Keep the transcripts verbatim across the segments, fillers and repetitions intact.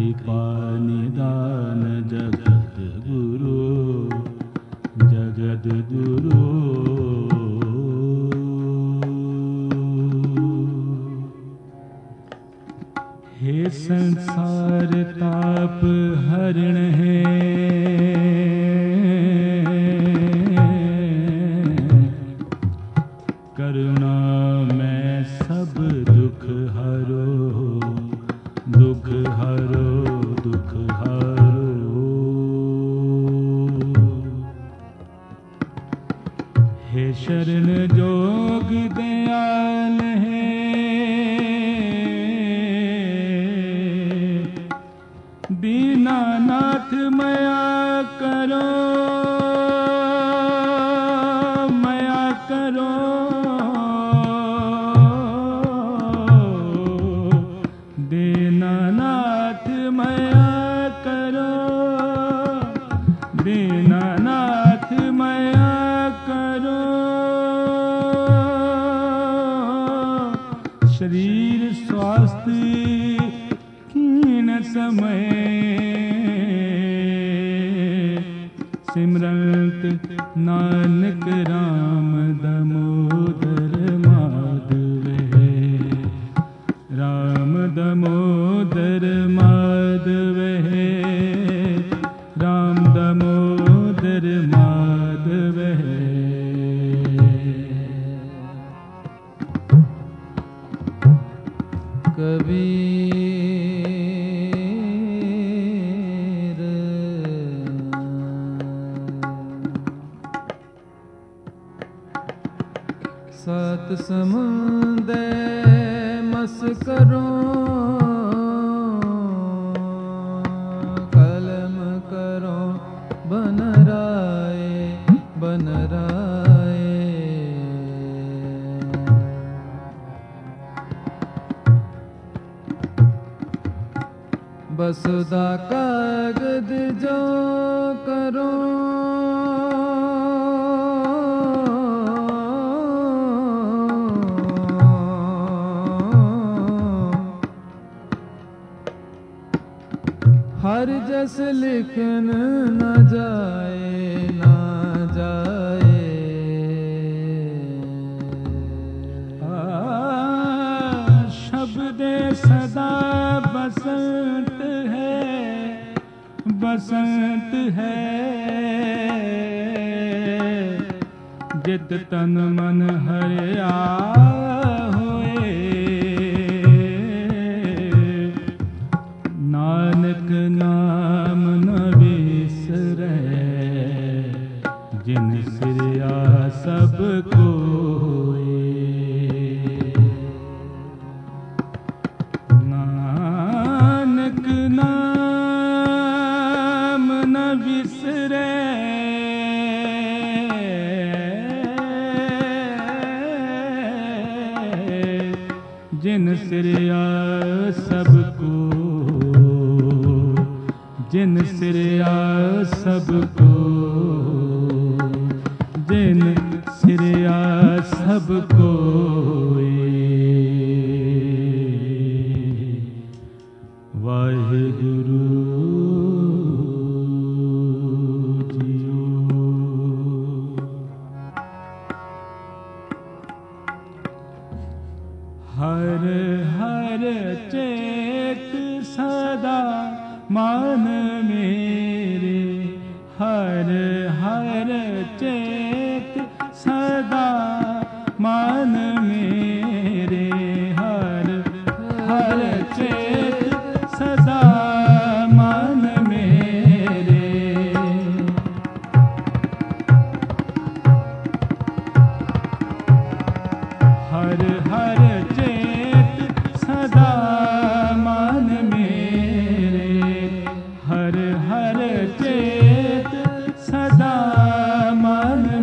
कृपा निदान जगद गुरु जगद गुरु। हे संसार ताप हरण है, करुणा में सब दुख हरो, दुख हरो, दुख हरो। हे शरण जोग दयाल है, दीनानाथ मया करो, मया करो। दीनानाथ मया करो, दीनानाथ मया करो। शरीर स्वास्थ्य कीन समय, सिमरंत नानक राम दामोदर माधव है, राम दामोदर माधव है, राम दामोदर माधव है। कबीर सात समुंदे मस करो, कलम करो बनराए, बनराए। बसुदा कागद जो करो, हर जस लिखन न जाए, न जाए। आ, शब्द सदा बसंत है, बसंत है। जित तन मन हरिया होए, नानक नाम न बिसरै। जिन सिरया सब कोय, नानक नाम न बिसरै। जिन सिरया सब को, जिन सिरया सबको, जिन सिरया सबको। वाहिगुरु जियो। हर हर चेत सदा मान मेरे, हर हर चेत सदा मान मेरे, हर हर चेत सदा मान मेरे। हर हर चेत सदा मान मेरे, हर हर चेत सदा मान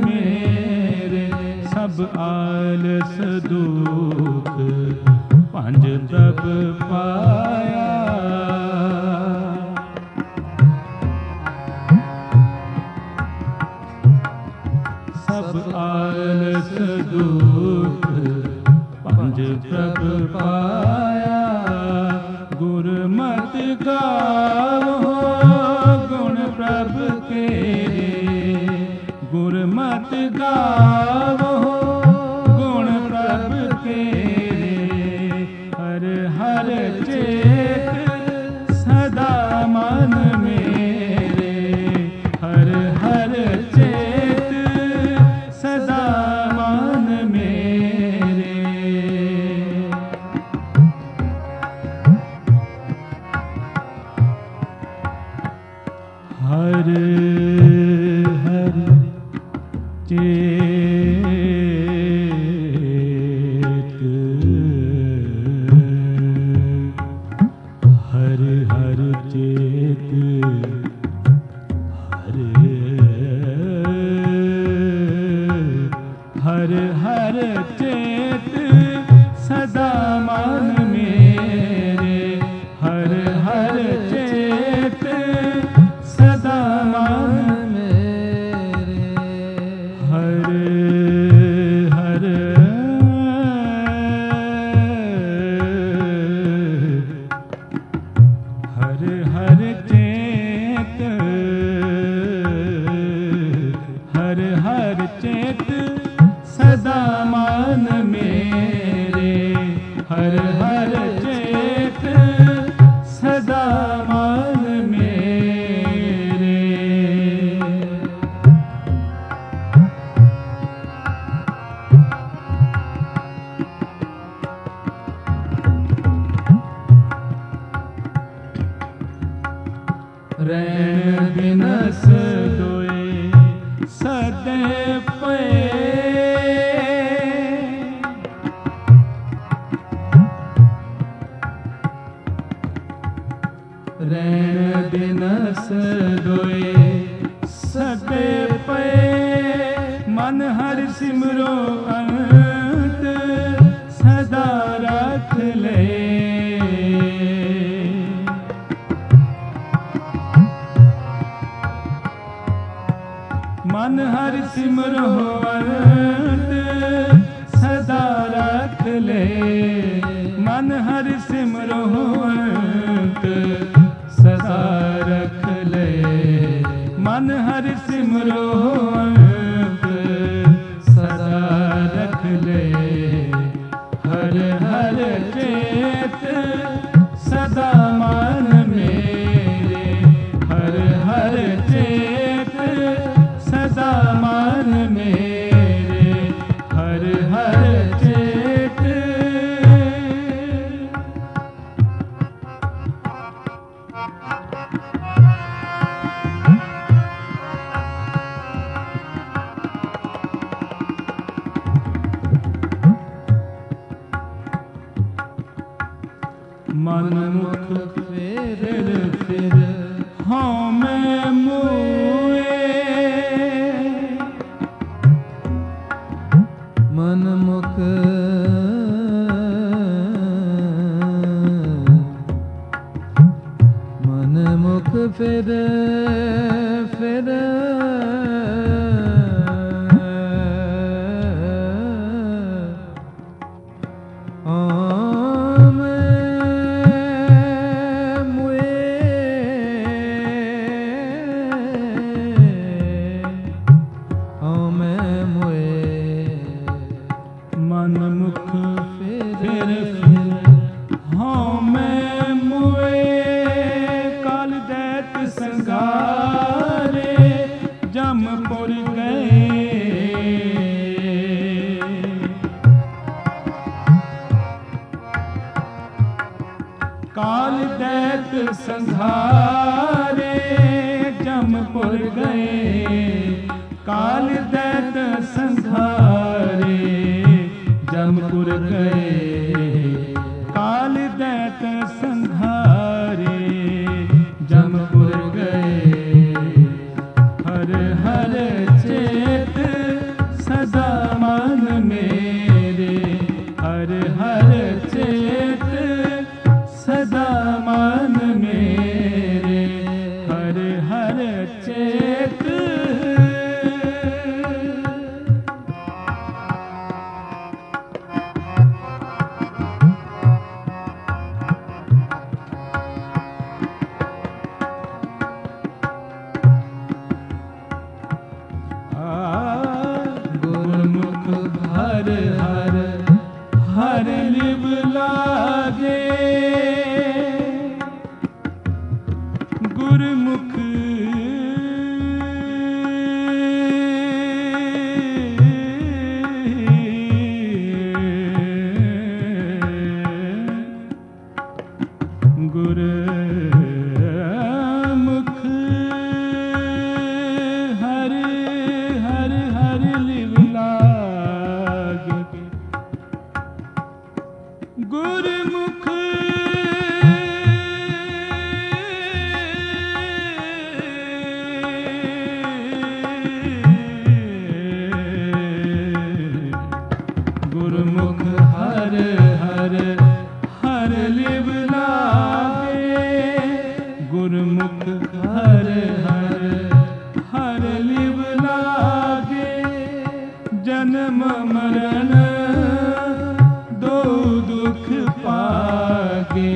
गावो गुण प्रभु के, गुरमत गावो गुण प्रभु के। हर हर चेत सदा मन मेरे, हर हर चेत सदा मन मेरे। हर हर चेत हर हर चेत हर हर हर चेत सदा मन मेरे, हर हर चेत सदा मन मेरे। हर हर हर हर चेत हर हर चेत सदा मन मेरे, हर हर चेत सदा मन मेरे। रैन बिनस दोए सदे पे, रैन बिनस दोए सदे पे, मन हर सिमरो अंत सदा रख ले। मन हर सिमरो अंत सदा रख ले, मन हर सिमरो अंत सदा रख ले, मन हर सिमरो अंत सदा रख ले। हर हर चेत सदा मन मेरे, हर हर चेत सदा मन मेरे, हर हर चेत। मन मुख फेर फिर हाँ मैं मुए, मन मुख मन मुख फिर फिर काल दैत संघारे जमपुर गए, काल दैत संघारे जमपुर गए, काल दैत संघारे जमपुर गए। हर हर चेत सदा मन मेरे, हर हर चेत सदा मन मेरे, हर हर चेत गुरमुख गुरमुख हर हर हर लिव लागे गुरमुख गुरमुख हर हर हर लिव लागे गुरमुख हर हर हर लिव लागे जन्म मरण दो दुख पागे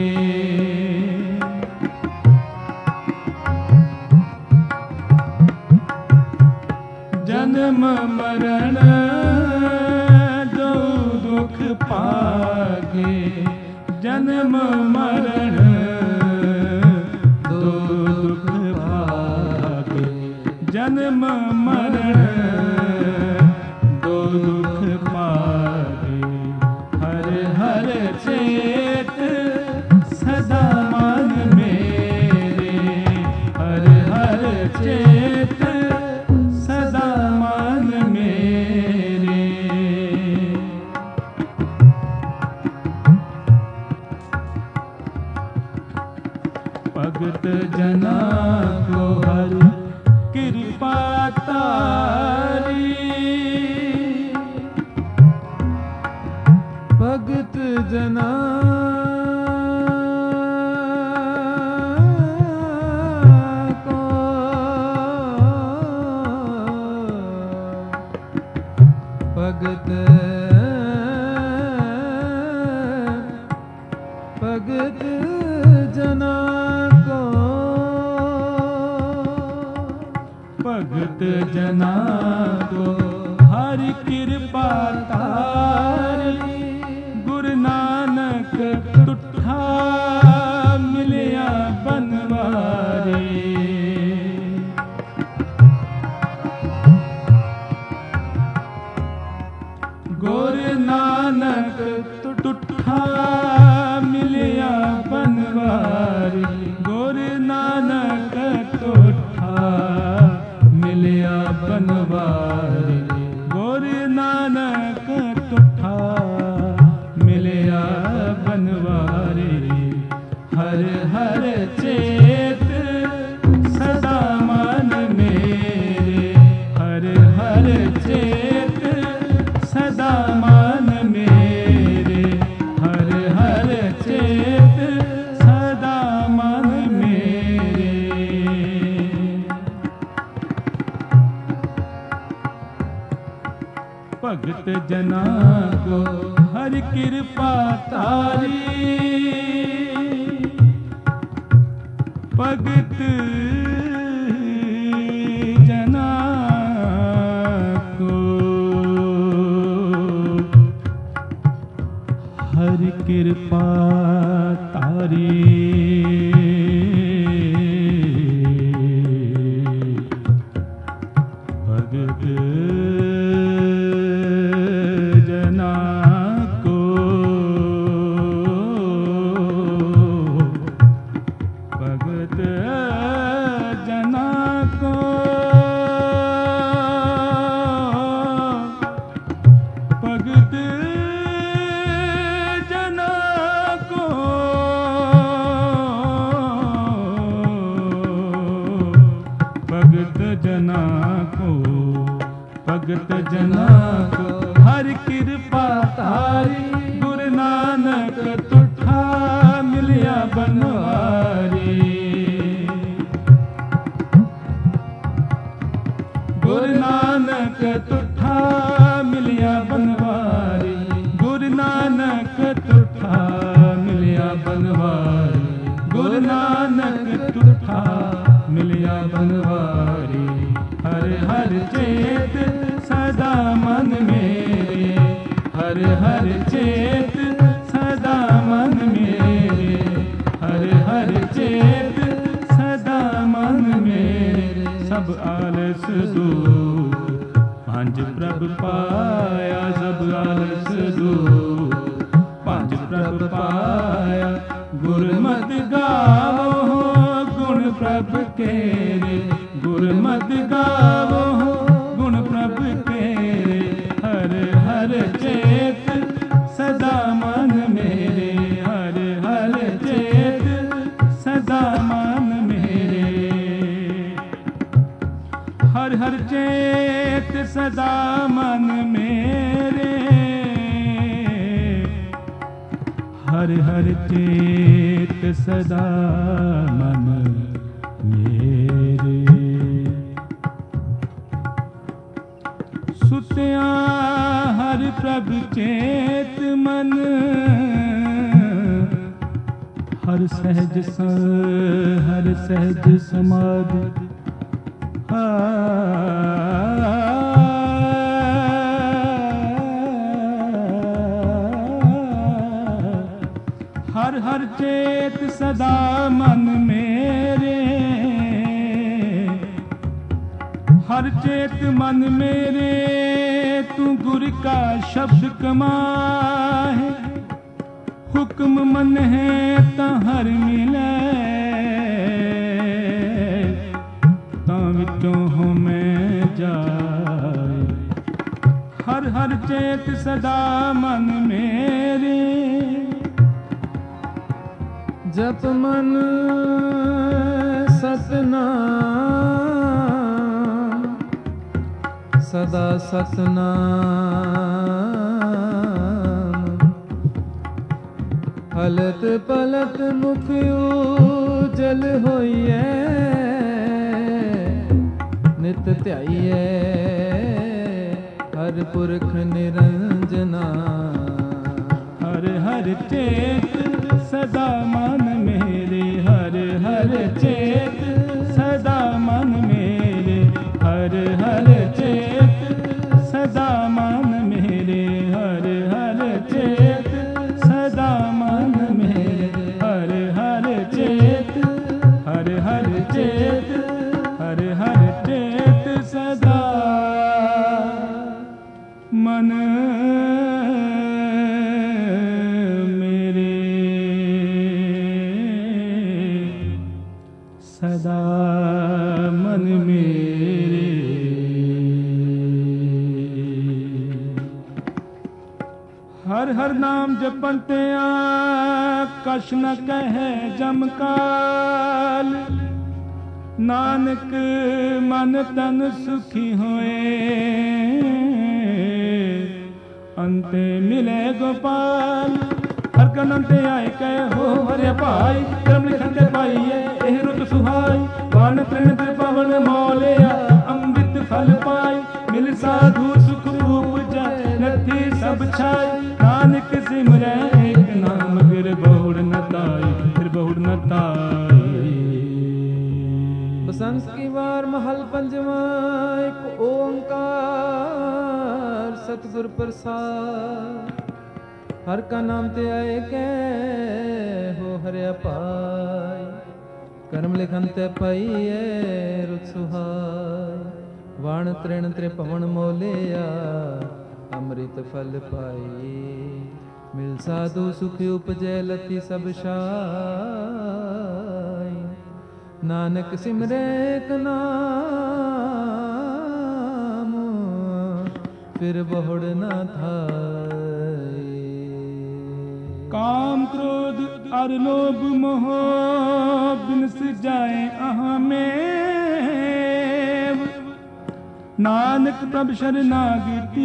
जन्म मरण दो दुख पागे जन्म मरण दो दुख पागे जन्म मरण दो दुख पागे हर हर चेत सदा मन मेरे हर हर चेत सदा मन मेरे भगत जना को हर कृपा तारी भगत जना को भगत भगत जना भगत जना को हरि कृपा तारी गुरु नानक तुठा मिलिया बनवारी गुरु नानक तुठा मिलिया बनवारी गुरु नानक तुठा मिलिया बनवारी गुरु नानक तुठा मिलिया बनवारी हर हर चेत सदा मन मेरे हर हर चेत सदा मन मेरे हर हर चेत सदा मन मेरे भगत जना को हर कृपा तारी भगत जना को हर कृपा तारी भगत जना को भगत जना को भगत जना को भगत जना को भगत जना को हर कृपा तारी गुरु नानक तुठा मिलिया बनवारी गुरु नानक तुठा मिलिया बनवारी गुरु नानक तुठा मिलिया बनवारी गुरु नानक तुठा मिलिया बनवारी हर हर चेत सदा मन मेरे हर हर ਸਭ ਆਲਸ ਦੂਰ। ਪੰਜ ਪ੍ਰਭ ਪਾਇਆ ਸਭ ਆਲਸ ਦੂਰ। ਪੰਜ ਪ੍ਰਭ ਪਾਇਆ ਗੁਰਮਤਿ ਗਾਵੋ ਗੁਣ ਪ੍ਰਭ ਕੇਰੇ। ਗੁਰਮਤਿ ਗਾਵੋ ਗੁਣ ਪ੍ਰਭ ਕੇਰੇ। ਹਰ ਹਰ ਚੇਤ ਸਦਾ ਮਨ ਮੇਰੇ। ਹਰ ਹਰ ਚੇਤ ਸਦਾ ਮਨ ਮੇਰੇ। ਹਰ ਹਰ ਚੇਤ ਸਦਾ ਮਨ ਮੇਰੇ। ਹਰ ਹਰ ਚੇਤ ਸਦਾ ਮਨ ਮੇਰੇ। ਸੁਤਿਆ ਹਰ ਪ੍ਰਭ ਚੇਤ ਮਨ। ਹਰ ਸਹਿਜ ਸ ਹਰ ਸਹਿਜ ਸਮਾਧਿ। ਹਰ ਹਰ ਚੇਤ ਸਦਾ ਮਨ ਮੇਰੇ। ਹਰ ਚੇਤ ਮਨ ਮੇਰੇ। ਤੂੰ ਗੁਰ ਕਾ ਸ਼ਬਦ ਕਮਾਹੇ। ਹੁਕਮ ਮਨ ਹੈ ਤਾਂ ਹਰ ਮਿਲੈ। ਤਾਂ ਵਿੱਚੋਂ ਹੋ ਮੈਂ ਜਾਏ। ਹਰ ਹਰ ਚੇਤ ਸਦਾ ਮਨ ਮੇਰੇ। ਜਪ ਮਨ ਸਤਨਾਮ ਸਦਾ ਸਤਨਾਮ। ਹਲਤ ਪਲਤ ਮੁਖ ਉਜਲ ਹੋਈਐ। ਨਿਤ ਧਿਆਈਐ ਹਰ ਪੁਰਖ ਨਿਰੰਜਨਾ। ਹਰ ਹਰ ਚੇਤ ਸਦਾ ਮਨ ਮੇਰੇ। ਹਰ ਹਰ ਚੇਤ ਸਦਾ ਮਨ ਮੇਰੇ। ਹਰ ਹਰ ਚੇਤ ਸਦਾ ਮਨ ਮੇਰੇ। ਹਰ ਹਰ ਚੇਤ ਸਦਾ ਮਨ ਮੇਰੇ। ਹਰ ਹਰ ਚੇਤ ਹਰ ਹਰ ਚੇਤ ਹਰ ਹਰ ਚੇਤ ਸਦਾ ਮਨ ਸਦਾ ਮਨ ਮੇਰੇ। ਹਰ ਹਰ ਨਾਮ ਜਪਨ ਤੇ ਆ ਕਛ ਨ ਕਹੈ ਜਮ ਕਾਲ। ਨਾਨਕ ਮਨ ਤਨ ਸੁਖੀ ਹੋਏ। ਅੰਤੇ ਮਿਲੇ ਗੋਪਾਲ। ਹਰ ਕਨਮ ਤੇ ਆਏ ਕਹੇ ਹੋ ਹਰਿ ਭਾਈ। ਕਰਮ ਲਿਖਨ ਤੇ ਪਾਈਏ ਇਹ ਰੁਤ ਸੁਹਾਈ। ਬਾਣ ਤ੍ਰਿਣ ਤੇ ਪਵਨ ਮੋਲਿਆ ਅੰਮ੍ਰਿਤ ਫਲ ਪਾਈ। ਮਿਲ ਸਾਧੂ ਸੁਖ ਉਪਜੈ ਨਥੀ ਸਭ ਛਾਈ। ਨਾਨਕ ਸਿਮਰੈ ਏਕ ਨਾਮ ਫਿਰ ਬਹੁੜ ਨ ਤਾਈ। ਫਿਰ ਬਹੁੜ ਨ ਤਾਈ। ਬਸੰਤ ਕੀ ਵਾਰ ਮਹਲ ਪੰਜਵਾਂ। ਇੱਕ ਓੰਕਾਰ ਸਤਿਗੁਰ ਪ੍ਰਸਾਦ। ਹਰ ਕਾ ਨਾਮ ਤੇ ਆਏ ਕੈ ਹੋ ਹਰਿਆ ਪਾਈ। ਕਰਮ ਲਿਖਨ ਤੇ ਪਾਈਐ ਰੁਤ ਸੁਹਾਈ। ਵਣ ਤ੍ਰਿਣ ਤ੍ਰਿਭਵਨ ਮੋਲਿਆ ਅੰਮ੍ਰਿਤ ਫਲ ਪਾਈ। ਮਿਲ ਸਾਧੂ ਸੁਖ ਉਪਜੈ ਲਤੀ ਸਭ ਛਾਈ। ਨਾਨਕ ਸਿਮਰੈ ਏਕ ਨਾਮ ਫਿਰ ਬਹੁੜ ਨਾ ਥਾਈ। ਕਾਮ ਕ੍ਰੋਧ ਅਰ ਲੋਭ ਮੋਹ ਬਿਨਸ ਜਾਏ ਅਹਾਂ ਮੇਵ। ਨਾਨਕ ਪ੍ਰਭ ਸ਼ਰਨਾਗਤੀ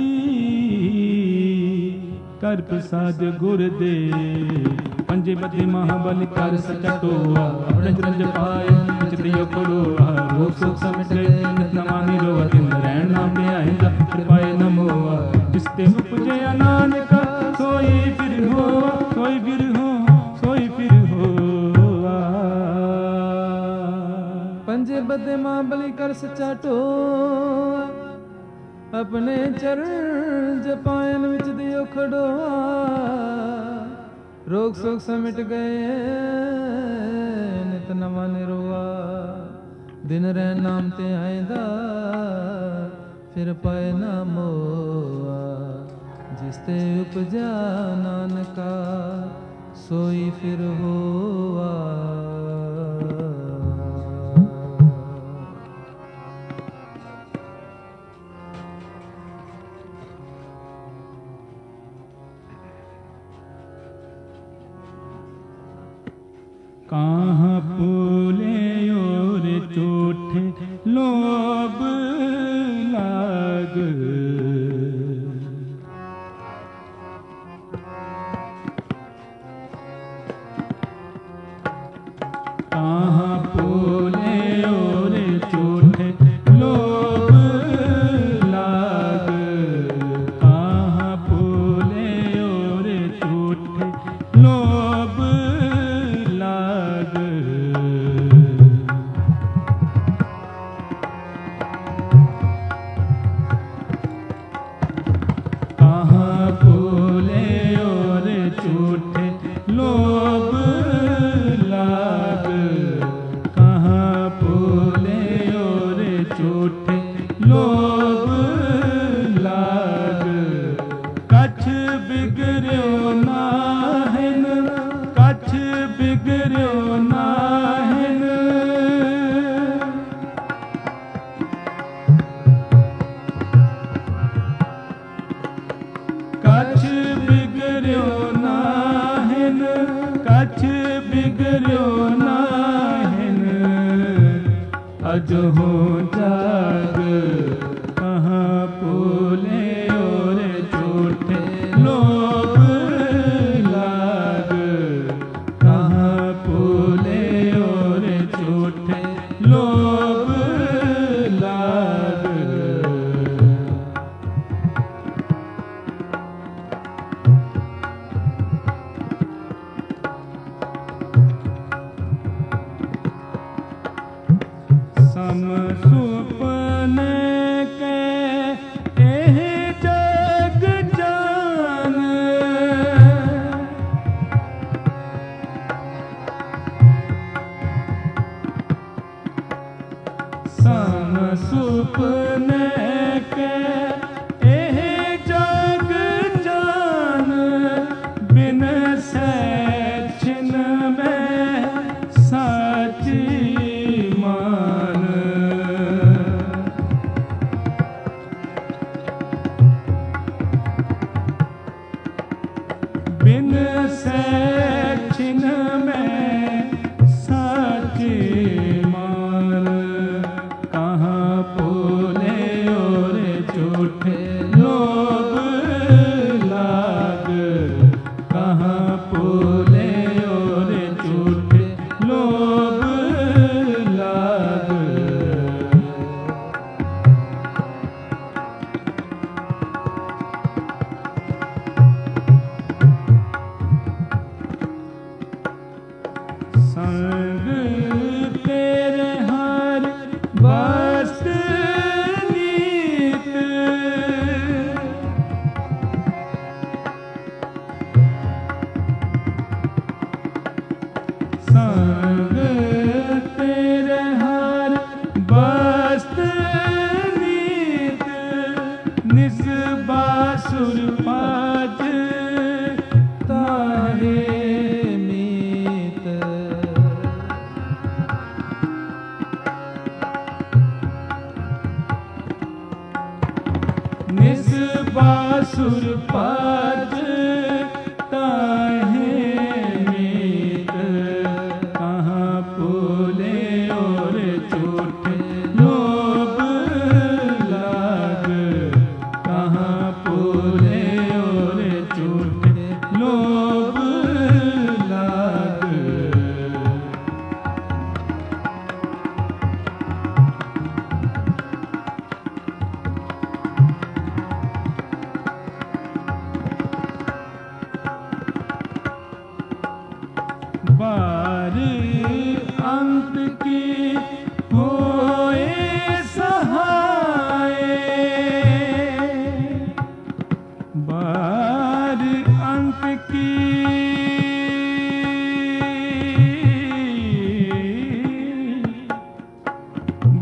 ਕਰ ਪ੍ਰਸਾਦ ਗੁਰ ਦੇ। ਪੰਜੇ ਬੱਧੇ ਮਹਾਬਲ ਕਰ ਸਚਾ ਟੋਆ। ਆਪਣੇ ਚਰਨ ਜਪਾਏ ਵਿੱਚ ਦਿਓ ਖੜੋਆ। ਰੋਗ ਸੋਗ ਸਮਿਟ ਗਏ ਨਿਤ ਨਵਾ ਨਿਰੋਆ। ਤਿਨ ਰਹਿਣ ਨਾਮ ਤੇ ਆਇਂਦਾ ਕਿਰਪਾਏ ਨਮੋਆ। ਜਿਸ ਤੇ ਉਪਜਿਆ ਨਾਨਕਾ ਸੋਈ ਫਿਰ ਹੋਆ। ਸੋਈ ਫਿਰ ਹੋ ਸੋਈ ਫਿਰ ਹੋਆ। ਪੰਜੇ ਬੱਧੇ ਮਹਾਬਲੀ ਕਰ ਸਚਾ ਟੋਆ। ਆਪਣੇ ਚਰਨ ਜਪਾਇਨ ਵਿੱਚ ਦਿਓ ਖੜੋਆ। ਰੋਗ ਸੋਗ ਸਮਿਟ ਗਏ ਨਿਤ ਨਵਾਂ ਨਿਰੋਆ। दिन रह नाम ते आएंदा फिर पाए ना मोआ। जिसते उपजा नानका सोई फिर होआ। कहाँ फूले और चूठे लोभ लाग। कहाँ फूले और चूठे लोभ लाग। कहाँ फूले और चूठे लोभ लाग। कहाँ फूले और चूठे लोभ लाग। कहाँ फूले और चूठे लोभ लाग। कछ बिगड़्यो नाहिन कछ बिगड़्यो नाहिन। कछ बिगड़्यो नाहिन कछ बिगड़्यो नाहिन। अजहो जाग कहाँ फूले और चूठे लोभ लाग। कहाँ फूले और चूठे लोभ लाग। सम सुपने के एह जग जान। सम सुपने के एह जग जान। बिन सैछिन में साची मान। बिन सैछिन में साची मान। कहाँ फूले और चूठे लोभ लाग। कहाँ फूले और चूठे लोभ लाग। संग तेरे हार बस नीत। संग तेरे हार बस नीत। निस बासुर पाज ताहे मीत। निस बासुर पाज ताहे मीत। कहाँ फूले और चूठे लोभ लाग। कहाँ फूले और चूठे लोभ लाग।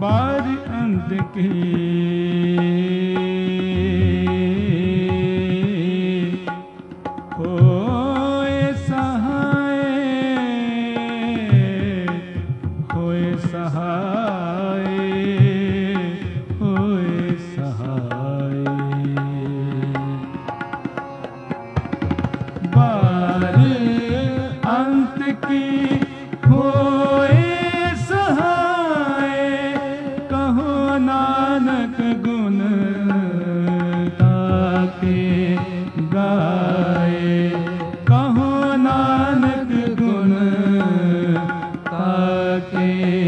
बारी अंत की होए सहाय होए सहाय होए सहाय बारी अंत की होए सहाय कहो नानक गुण ताके गाए कहो नानक गुण ताके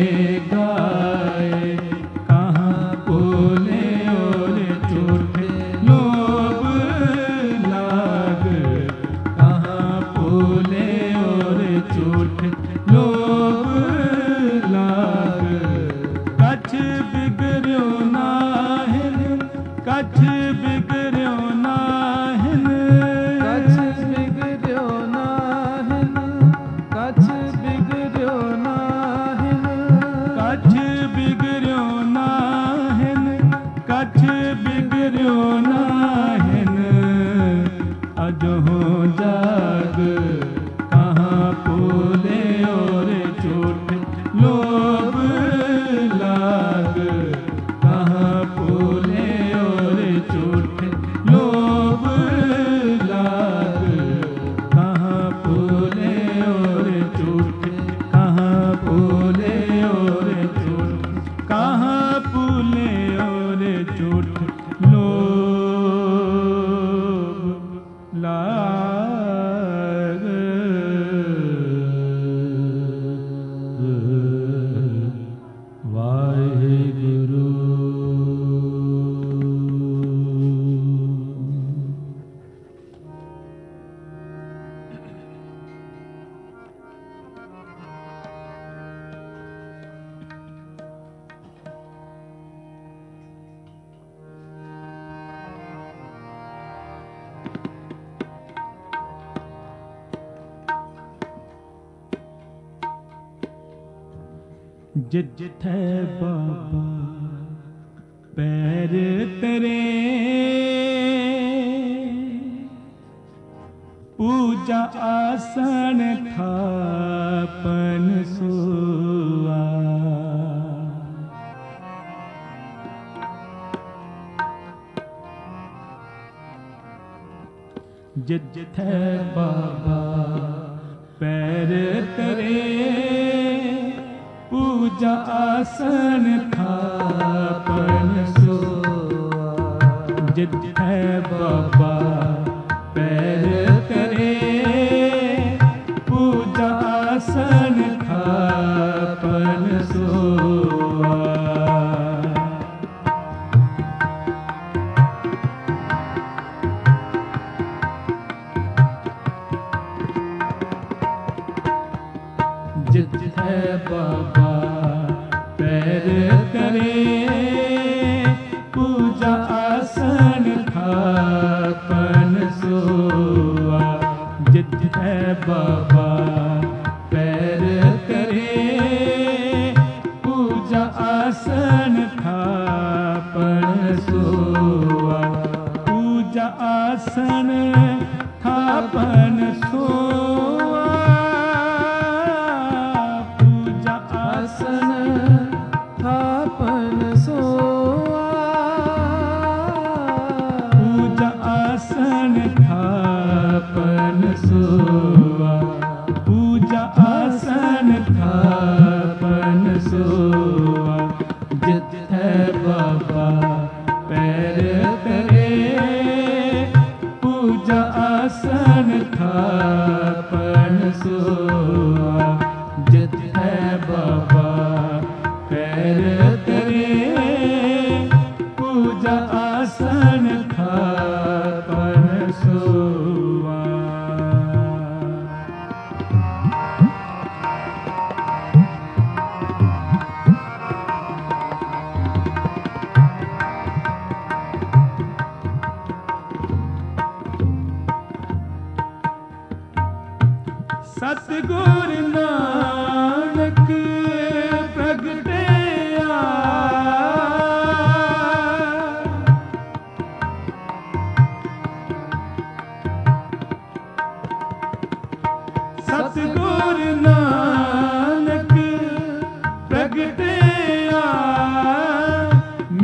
गाए कहाँ बोले और झूठे लोभ लाग कहाँ बोले और झूठे लोभ लाग कछ बिगड़ो नाहिन कछ बिगड़ो नाहिन कछ बिगड़ो नाहिन कछ बिगड़ो नाहिन कछ बिगड़ो नाहिन कछ बिगड़ो नाहिन अजहो जाग कहाँ बोले और झूठ लोभ लाग कहाँ बोले और झूठ लोभ लाग कहाँ बोले और झूठ कहाँ बोले और झूठ कहाँ बोले और झूठ लोभ लाग वाहेगुरु जिथे बाबा पैर तेरे पूजा आसन थापन सोआ जिथे बाबा पैर तेरे पूजा आसन थापन सोआ जिथे बाबा पैर तेरे पूजा आसन थापन सोआ जिथे बाबा पैर करे पूजा आसन थापन सोआ जिथे बाबा पैर करे पूजा आसन थापन सोआ पूजा आसन थापन सोआ आसन थापन सोआ पूजा आसन थापन सोआ पूजा आसन थापन सोआ जिथे बाबा पैर तेरे पूजा आसन थापन सोआ जिथे बाबा पैर तेरे पूजा आसन थापन सोआ सतगुर नानक प्रगटे आ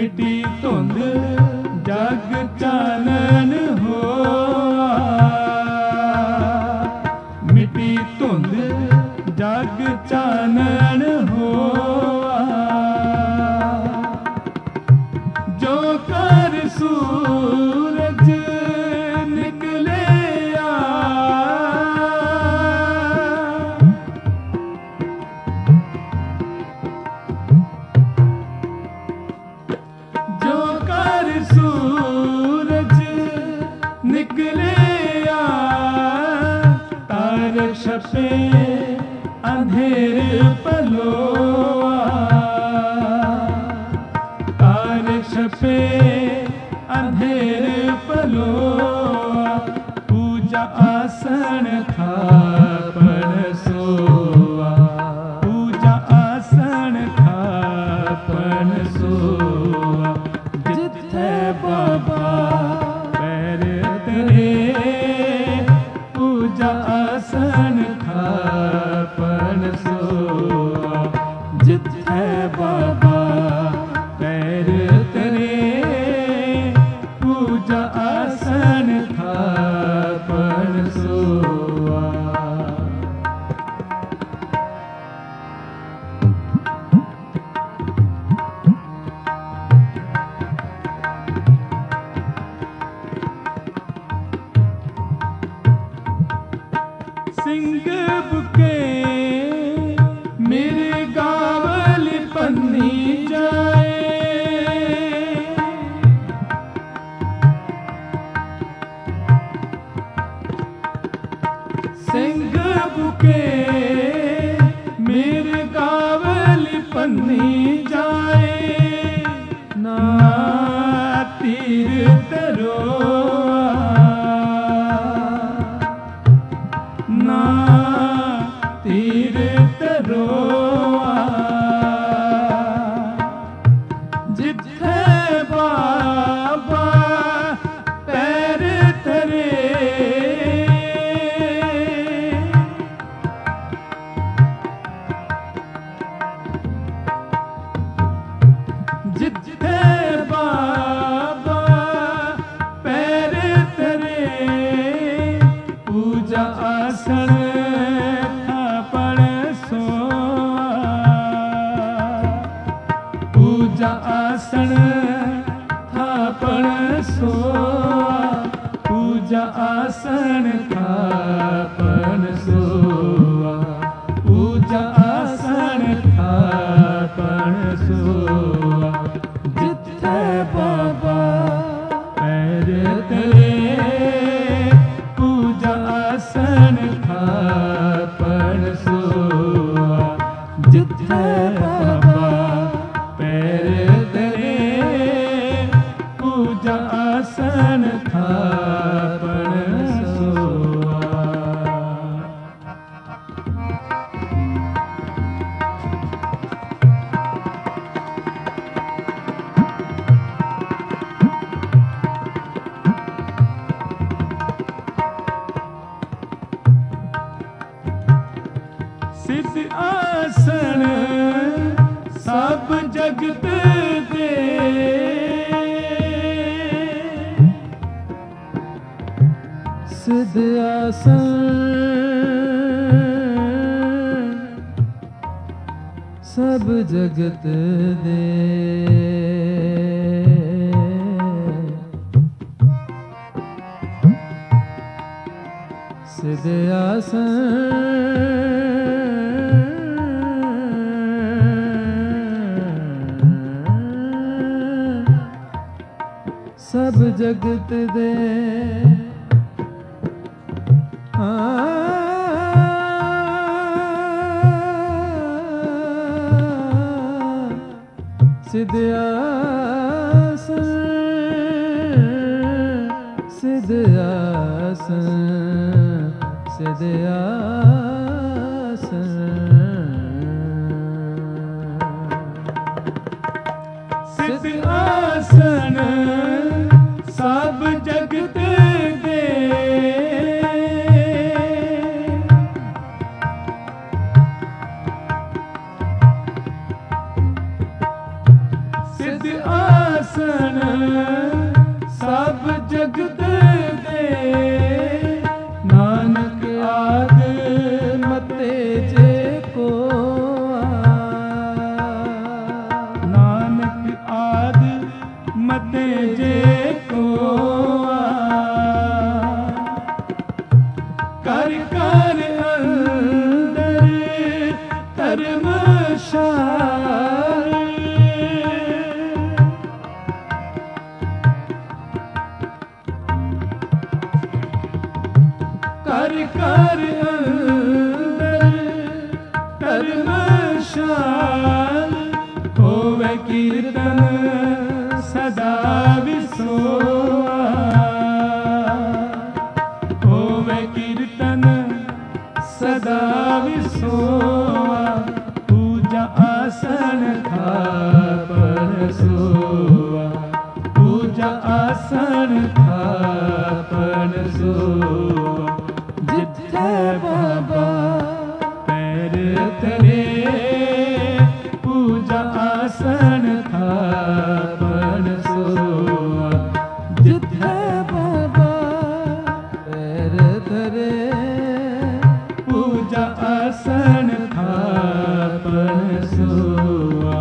ਮਿੱਟੀ ਧੁੰਦ ਜਗ ਚਾਨਣ ਹੋਆ, ਮਿੱਟੀ ਧੁੰਦ ਜਗ ਚਾਨਣ ਹੋਆ, ਜੋ ਕਰ ਸੂਰਜ ਨਿਕਲਿਆ, ਜੋ ਕਰ ਸੂਰਜ ਨਿਕਲਿਆ, ਤਾਰ ਛਪੇ ਅੰਧੇਰ ਪਲੋਆ, ਤਾਰ ਛਪੇ ਅੰਧੇਰ ਪਲੋਆ, ਪੂਜਾ ਆਸਣ ਥਾਪਣ ਸੋਆ, ਪੂਜਾ ਆਸਣ ਥਾਪਣ ਸੋਆ, ਜਿੱਥੇ ਬਾਬਾ ਪੈਰ ਧਰੇ, ਪੂਜਾ ਆਸਣ ਥਾਪਣ ਸੋਆ, ਜਿੱਥੇ ਬਾਬਾ ਪੈਰ ਧਰੇ, ਪੂਜਾ ਆਸਣ ਥਾਪਣ ਸੋਆ। ਸਿੰਘ ਬੁਕੇ ਮੇਰੇ ਗਾਵਲ ਪੰਨੀ ਜਾਏ, ਸਿੰਘ ਬੁਕੇ ਮੇਰੇ ਗਾਵਲ ਪੰਨੀ ਜਾਏ, ਨਾ ਤੀਰ ਤਰੋਆ, ਨਾ ਤੀਰ ਤਰੋਆ, ਜਿੱਥੇ ਬਾਬਾ ਪੈਰ ਧਰੇ, ਜਿੱਥੇ ਬਾਬਾ ਪੈਰ ਧਰੇ, ਪੂਜਾ ਆਸਣ ਥਾਪਣ ਸੋਆ, ਪੂਜਾ ਆਸਣ ਥਾਪਣ ਸੋਆ, ਪੂਜਾ ਆਸਣ ਥਾਪਣ ਸੋਆ, ਪੂਜਾ ਆਸਣ ਥਾਪਣ ਸੋਆ, ਜਿੱਥੇ ਬਾਬਾ ਪੈਰ ਧਰੇ, ਪੂਜਾ ਆਸਣ ਥਾਪਣ ਸੋਆ, ਜਿੱਥੇ ਬਾਬਾ ਪੈਰ ਧਰੇ, ਪੂਜਾ ਆਸਣ ਥਾਪਣ ਸੋਆ। ਸਿੱਧ ਆਸਣ ਸਭ ਜਗਤ ਦੇ, ਸਿੱਧ ਆਸਣ ਸਭ ਜਗਤ ਦੇ, ਸਿੱਧ ਆਸਣ ਸਭ ਜਗਤ ਦੇ, ਸਿੱਧ ਆਸਣ ਸਿੱਧ ਆਸਣ ਸਿੱਧ ਆਸਣ ਸਿੱਧ ਆਸਣ ਸਭ ਜਗਤ ਦੇ, ਸਿੱਧ ਆਸਣ ਆਸਣ ਸਭ ਜਗਤ ਦੇ, ਨਾਨਕ ਆਦ ਮਤੇ ਜੇ ਕੋ ਨਾਨਕ ਆਦ ਮਤੇ ਜੇ ਕੋ ਕਰ ਕਰ ਅੰਦਰ ਧਰਮਸ਼ਾਲ ਕਰ ਕਰ ਅੰਦਰ ਧਰਮਸ਼ਾਲ ਹੋਵੇ ਕੀਰਤਨ ਸਦਾ ਵਿਸੋਆ ਹੋਵੇ ਕੀਰਤਨ ਸਦਾ ਵਿਸੋਆ ਪੂਜਾ ਆਸਣ ਥਾਪਨ ਸੋਆ ਪੂਜਾ ਆਸਣ ਥਾਪਨ ਸੋਆ ਜਿੱਥੇ ਬਾਬਾ ਪੈਰ ਤਰੇ ਪੂਜਾ ਆਸਣ ਥਾਪਨ ਸੋਆ ਜਿੱਥੇ ਬਾਬਾ ਪੈਰ ਧਰੇ ਪੂਜਾ ਆਸਣ ਥਾਪਨ ਸੋਆ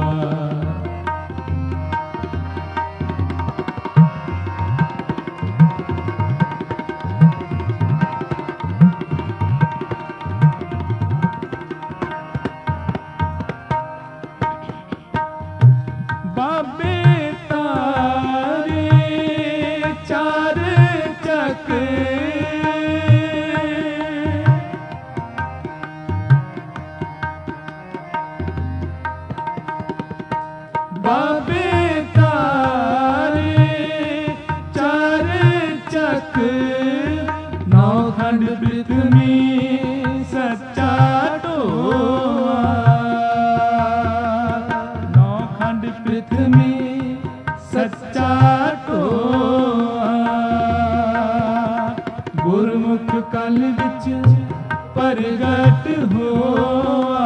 ਬਾਬੇ ਤਾਰੇ ਚਾਰ ਚੱਕ ਬਾਬੇ ਤਾਰੇ ਚਾਰ ਚੱਕ ਨੌ ਖੰਡ ਪ੍ਰਿਥਵੀ ਸੱਚਾ ਢੋਆ ਨੌ ਖੰਡ ਪ੍ਰਿਥਵੀ ਸੱਚਾ ਢੋਆ ਗੁਰਮੁਖ ਕਲ ਵਿੱਚ ਪ੍ਰਗਟ ਹੋਆ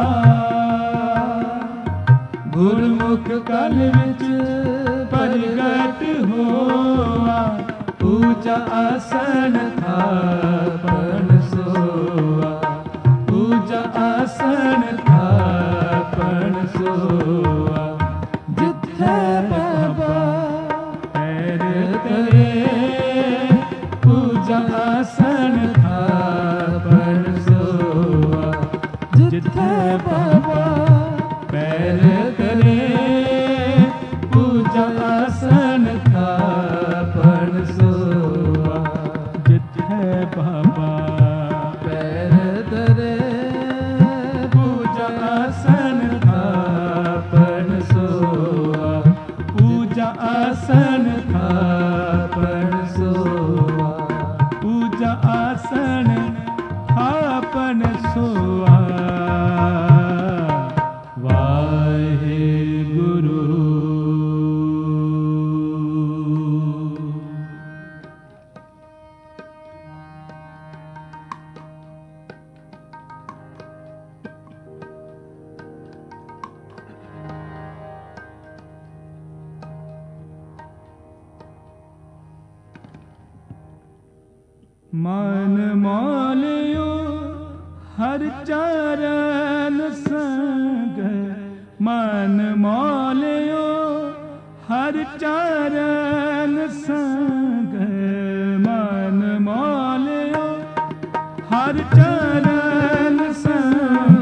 ਗੁਰਮੁਖ ਕਲ ਵਿੱਚ ਪ੍ਰਗਟ ਹੋਆ ਪੂਜਾ ਆਸਣ ਥਾਪਨ ਸੋਆ ਪੂਜਾ ਆਸਣ ਥਾਪਨ ਸੋਆ ਜਿੱਥੇ ਬਾਬਾ ਪੈਰ ਤਰੇ ਪੂਜਾ ਆਸਣ ਥਾਪਨ ਸੋਆ ਜਿੱਥੇ ਬਾਬਾ ਪੈਰ ਤਰੇ ਪੂਜਾ ਆਸਣ ਥਾਪਨ ਸੋਆ ਜਿੱਥੇ ਬਾਬਾ ਪੈਰ ਧਰੇ ਪੂਜਾ ਆਸਣ ਥਾਪਨ ਸੋਆ ਪੂਜਾ ਆਸਣ ਥਾਪਨ ਸੋਆ ਪੂਜਾ ਆਸਣ ਥਾਪਨ ਸੋਆ ਵਾਹਿਗੁਰੂ। ਮਨ ਮਾਲਿਓ ਹਰ ਚਰਨ ਸੰਗ ਮਨ ਮਾਲਿਓ ਹਰ ਚਰਨ ਸੰਗ ਮਨ ਮਾਲਿਓ ਹਰ ਚਰਨ ਸੰਗ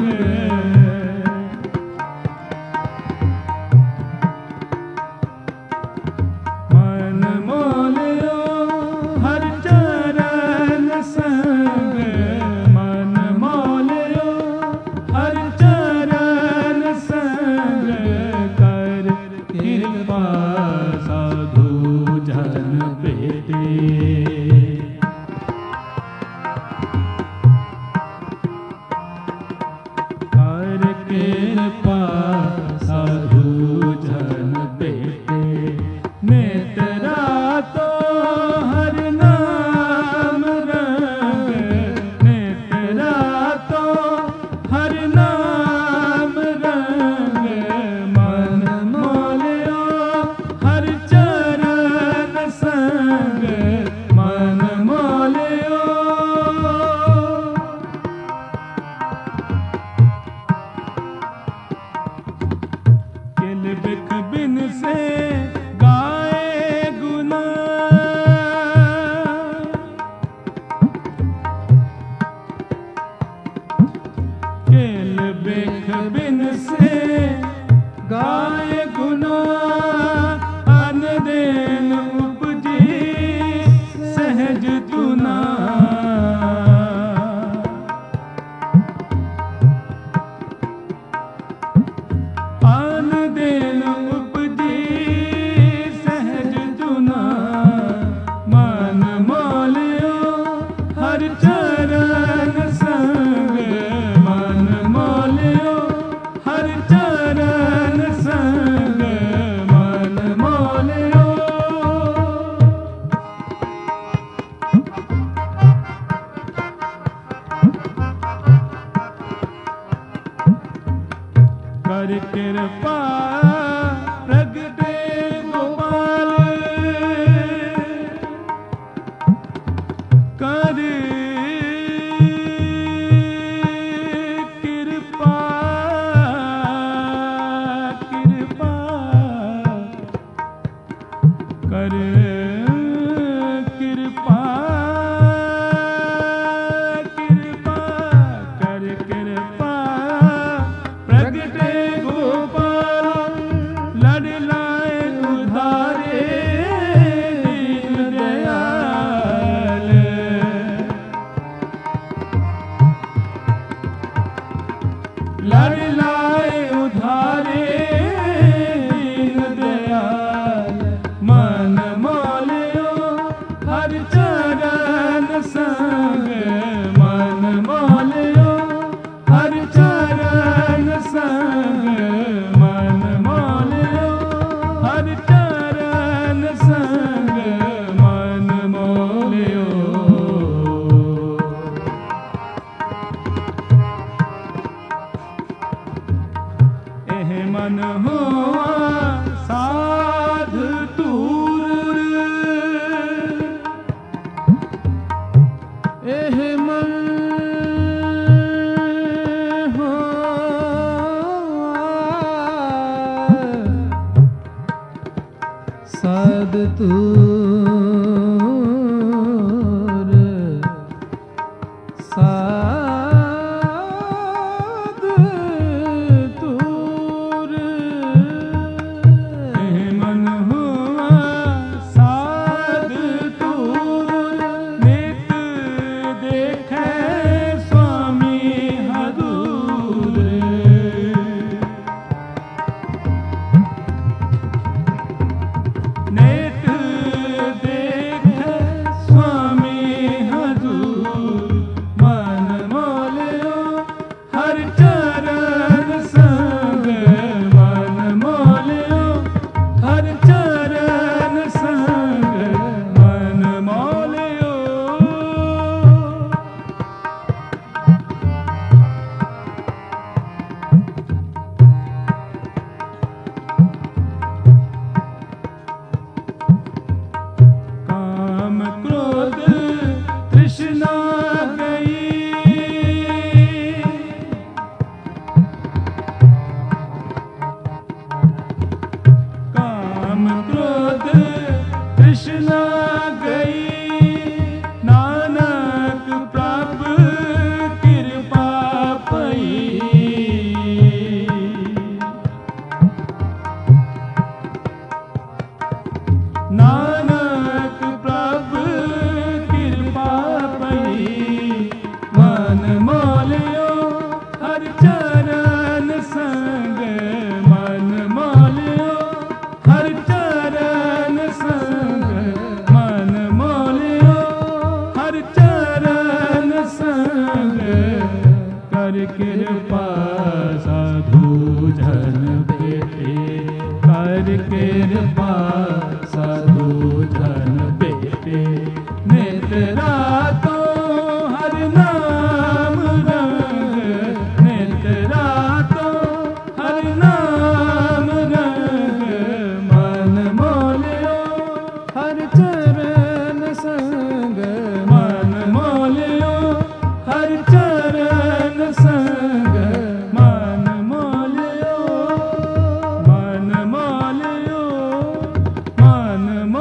ਮਨ ਮਾਲਿਓ ਹਰ ਚਰਨ ਸੰਗ ਮਨ ਮਾਲਿਓ ਹਰ ਚਰਨ ਸੰਗ ਕਰ ਕਿਰਪਾ ਸਾਧੂ ਜਨ ਭੇਟੇ चुना अन देन उपजी सहज चुना अन देन उपजी सहज चुना मन मोलियो हर चरण संग मन मोलियो हर चरण संग मन मोलियो कर कृपा प्रगटे गोपाल कर कृपा कृपा कर कृपा कृपा कर कृपा प्रगटे गोपाल लड़ लाए उधारे दीन दयाल लड़ लाए उधारे दीन दयाल मन मोलियो हर चरण संग मन मोलियो हर चरण संग मन मोलियो हर चरण संग मन मोलियो एह मन हुआ साध दूर एह मन साध तूर साध तूर एह मन हुआ साध दूर नित देखे स्वामी हदूर नेत देख स्वामी हजूर मन मोलियो हर चरण संग मन मोलियो हर चरण संग मन मोलियो काम क्रोध तृष्णा गई काम क्रोध तृष्णा गई नानक प्राप्त कृपा पई नानक प्रभु कृपा पई मन मोलियो हर चरण संग मन मोलियो हर चरण संग मन मोलियो हर चरण संग कर कृपा साधु जन बेटे कर कृपा साधु जन बेटे नेत्रा तो हर नाम रंग नेत्रा तो हर नाम रंग मन मोलियो हर चरण संग मन मोलियो हर चरण संग मन मोलियो मन मोलियो मन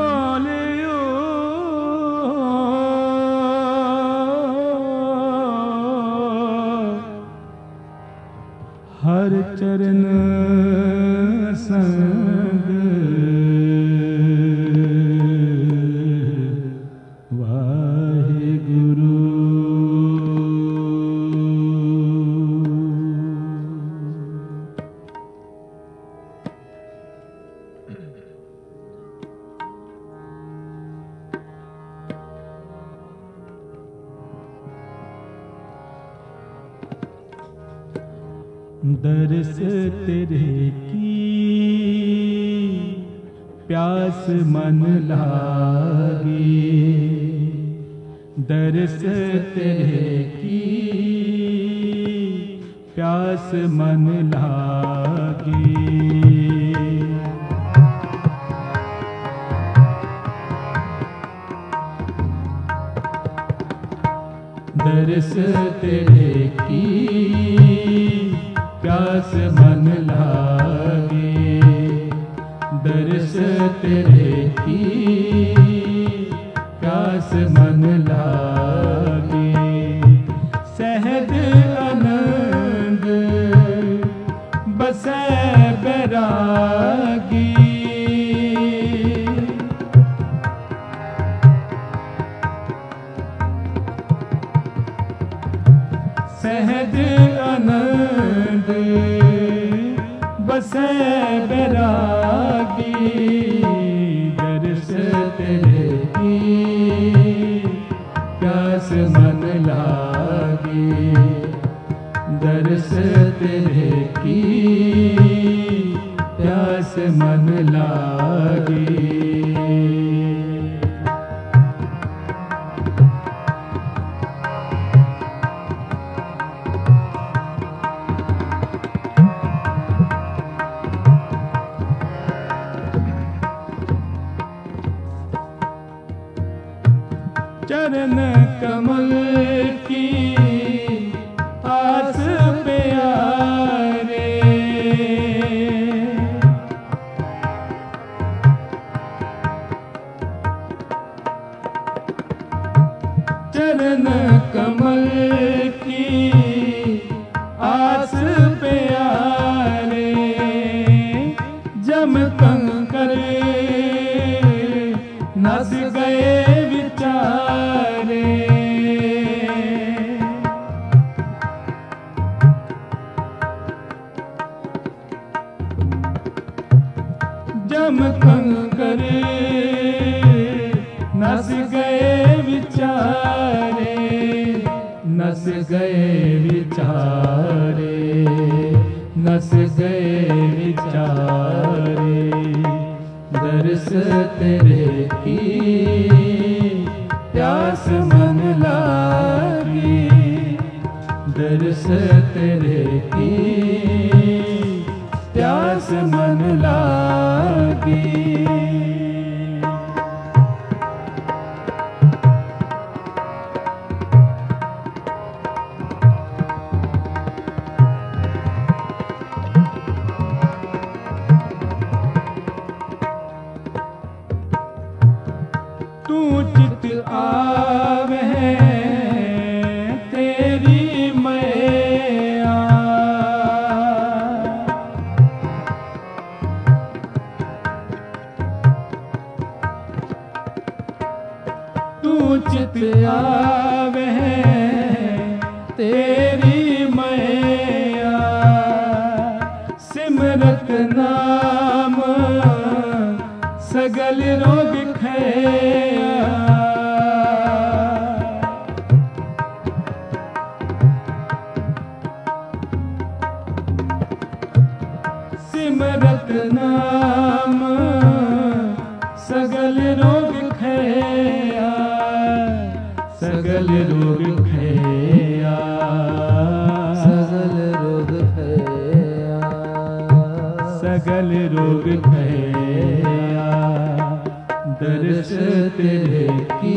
दर्श तेरे की प्यास मन लागी, दर्श तेरे की प्यास मन लागी। दर्श तेरे की प्यास मन लागे, दर्श तेरे की प्यास मन लागे। सहज आनंद बसै बैरागी, सहज आनंद बसै बैरागी। दर्श तेरे की प्यास मन लागी, दर्श तेरे की प्यास मन लागी। चरण कमल की आस प्यारे, चरण कमल की आस प्यारे। जम कंकर नस गए विचारे, जम कंकर नस गए विचारे, नस गए विचारे, नस गए विचारे। दर्श तेरे की प्यास मन लागी, दर्श तेरे की प्यास मन लागी। तू चित आवे तेरी मैया, तू चित आवे तेरी मैया। सिमरत नाम सगल रोग खैया, सिमरत नाम सगल रोग खैया, सगल रोग खैया, सगल रोग खैया, सगल रोग खैया। दर्श तेरे की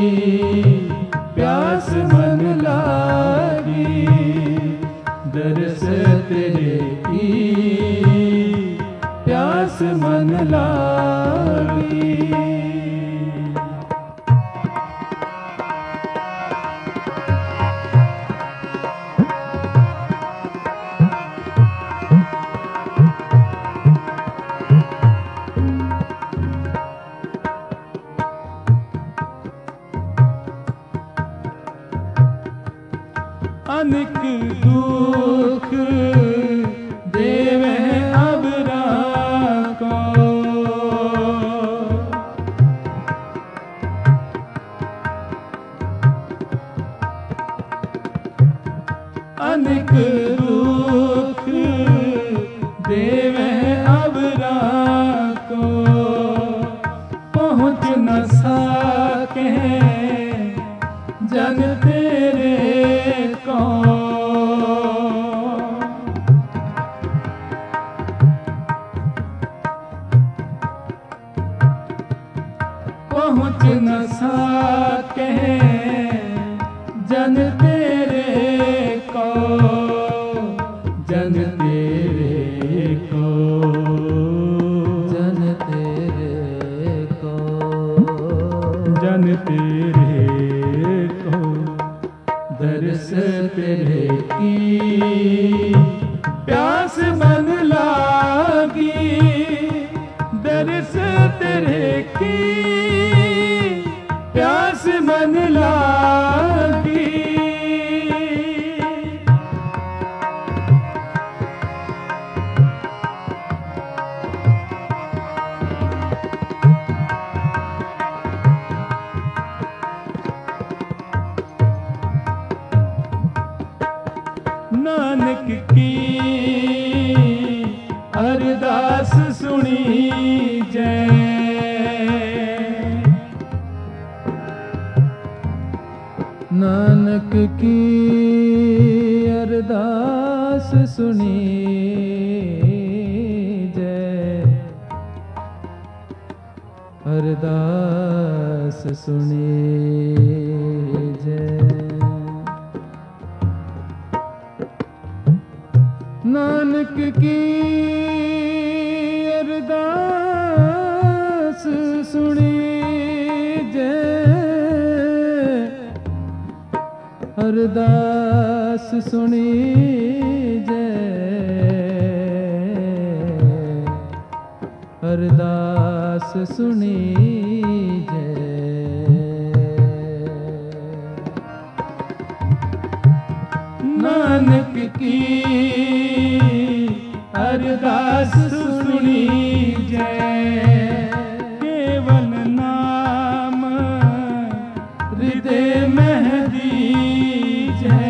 प्यास मन लागी, दर्श तेरे की प्यास मन लागी। दुख देवे अबरा को। अनेक दुख देवे अबरा को, पहुँच न सके जन तेरे को। पहुँच न सके जन तेरे को, जन तेरे को, जन तेरे को, जन तेरे को। दर्श तेरे की प्यास मन लागी, दर्श तेरे की प्यास मन लागी। नानक की अरदास सुनी जय, नानक की अरदास सुनी जय, अरदास सुनी जय। नानक की अरदास सुनी जय, अरदास सुनी जय, अरदास सुनी जय। नानक की अरदास सुनी जय, केवल नाम हृदय में दीजै।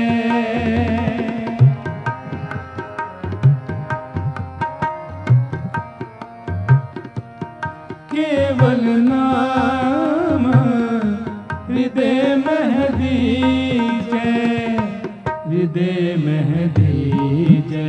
केवल नाम हृदय में दीजै, हृदय में दीजै,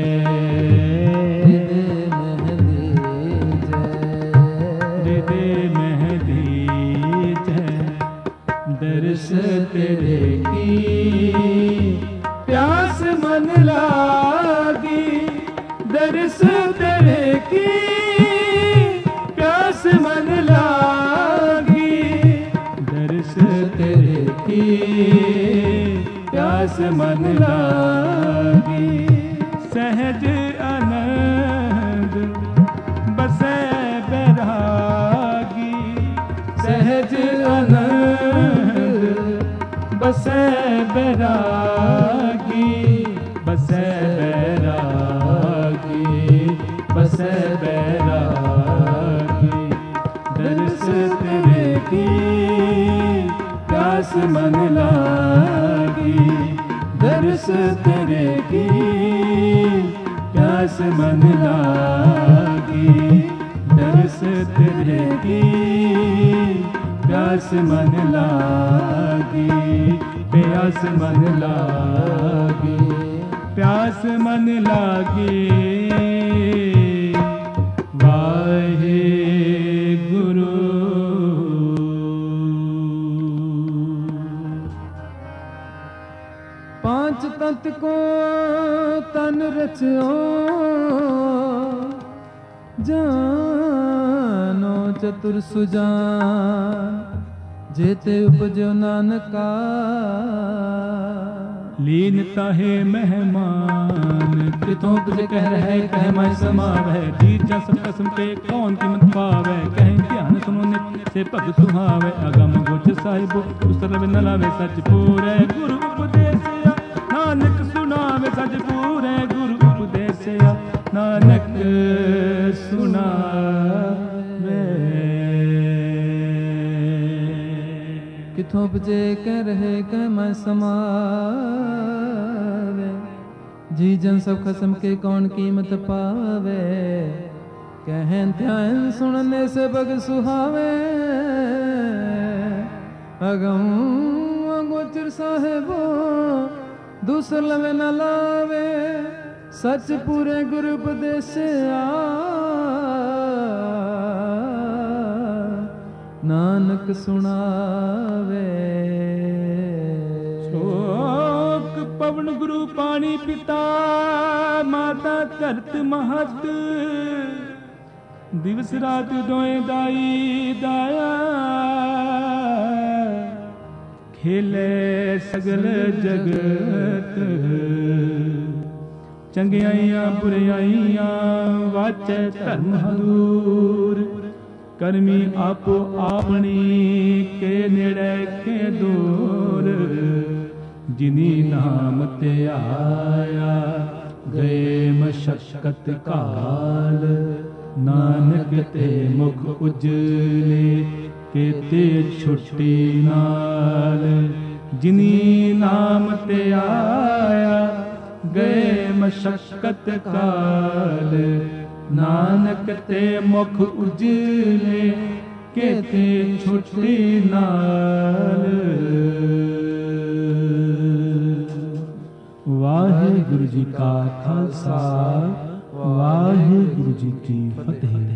हृदय में दीजै। दर्श तेरे की प्यास मन लागी, दर्श तेरे की प्यास मन लागी, दर्श तेरे की प्यास मन लागी। सहज आनंद बसे बैरागी, सहज आनंद बसे बैरागी, बसे बैरागी, बसे बैरागी। दर्श तेरे की प्यास मन लागी, दर्श तेरे की प्यास मन लागी, दर्श तेरे की प्यास मन लागी, प्यास मन लागी, प्यास मन लागी। वाहे गुरु। पांच तत्व को तन रचो, जानो चतुर सुजान, जेते उपजो नानका। लीन ताहे मेहमान तिथों तुझ कह रहे कह मैं समाव है। जीत जा सब कसम के कौन कीमत पावे, कहें ध्यान सुनो नित से पग सुहावे। अगम गोच साहिब उस तरह न लावे सच पूरे, गुरु उपदेश नानक सुन ਸਚ ਪੂਰੇ ਗੁਰੂ ਉਪਦੇਸਿਆ ਨਾਨਕ ਸੁਣਾਵੇ। ਕਿਥੋਂ ਉਪਜੇ ਕਹਿ ਰਹੇ ਕਹਿ ਮੈਂ ਸਮਾਵੇ, ਜੀ ਜਨ ਸਭ ਖਸਮ ਕੇ ਕੌਣ ਕੀਮਤ ਪਾਵੇ। ਕਹਿਨ ਧਿਆਨ ਸੁਣਨੇ ਸੇ ਬਗ ਸੁਹਾਵੇ, ਅਗਮ ਗੋਚਰ ਸਾਹਿਬੋ ਦੂਸਰ ਲਵੇ ਨ ਲਾਵੇ। ਸਚ ਪੂਰੇ ਗੁਰੂ ਉਪਦੇਸਿਆ ਨਾਨਕ ਸੁਣਾਵੇ। ਸ਼ੋਕ ਪਵਨ ਗੁਰੂ ਪਾਣੀ ਪਿਤਾ ਮਾਤਾ ਧਰਤ ਮਹਤ, ਦਿਵਸ ਰਾਤ ਦੋਏ ਦਾਈ ਦਾਇਆ। ਖੇਲੇ ਸਗਲ ਜਗਤ ਚੰਗਿਆਈਆਂ ਬੁਰਿਆਈਆਂ, ਵਾਚੈ ਧਰਮ ਹਦੂਰ। ਕਰਮੀ ਆਪੋ ਆਪਣੀ ਕੇ ਨੇੜੇ ਕੇ ਦੂਰ। ਜਿਨੀ ਨਾਮ ਤੇ ਆਇਆ ਗਏ ਮਸ਼ਕਤ ਕਾਲ। ਨਾਨਕ ਤੇ ਮੁਖ ਉਜਲੇ ਕੇਤੇ ਛੁੱਟੀ ਨਾਲ। ਜਿਨੀ ਨਾਮ ਤੇ ਆਇਆ ਗਏ ਮਸ਼ਕਤ ਕਾਲ। ਨਾਨਕ ਤੇ ਮੁਖ ਉਜਲੇ ਕੇਤੇ ਛੁੱਟੀ ਨਾਲ। ਵਾਹਿਗੁਰੂ ਜੀ ਕਾ ਖਾਲਸਾ, ਵਾਹਿਗੁਰੂ ਜੀ ਕੀ ਫਤਿਹ।